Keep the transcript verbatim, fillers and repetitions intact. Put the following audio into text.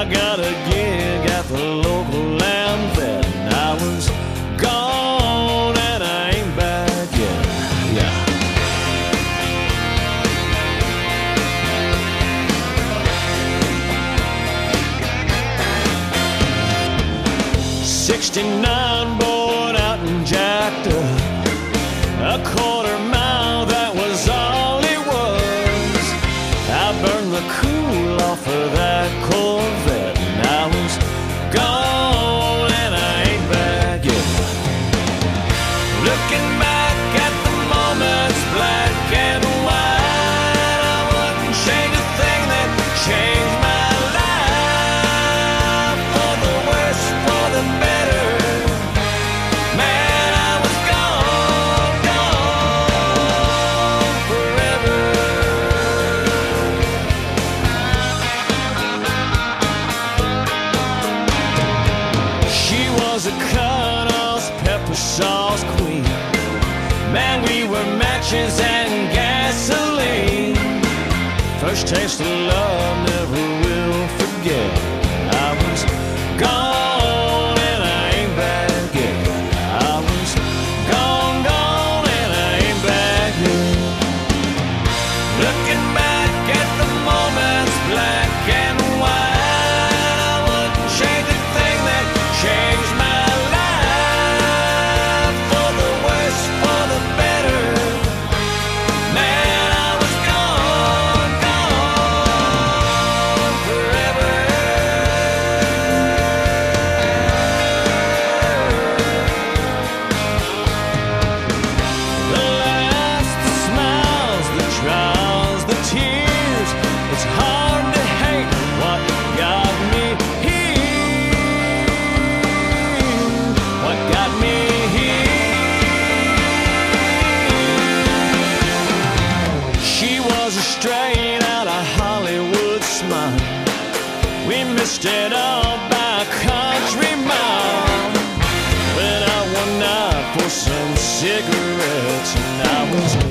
got a gig at the local land vet, and I was gone and I ain't back yet. Yeah. sixty-nine bored out and jacked up, a quarter mile, that was all it was. I burned the cool off of that Corvette, and I was gone and I ain't back yet. Looking back at the moments, black and white, I wouldn't change a thing that changed my life. For the worse, for the better, man, I was gone, gone forever. She was a cut-off pepper sauce queen. Man, we were matches and gasoline. First taste of love, never will forget. I was gone and I ain't back yet. I was gone, gone and I ain't back yet. Looking back at the moments, black and white, I wouldn't change a thing that changed my life. For the worse, for the better, man, I was gone, gone forever. The laughs, the smiles, the trials, the tears, it's hard to hate what got me here. What got me here? She was a straight out of Hollywood smile. We missed it all by a country mile. Went out one night for some cigarettes, and I was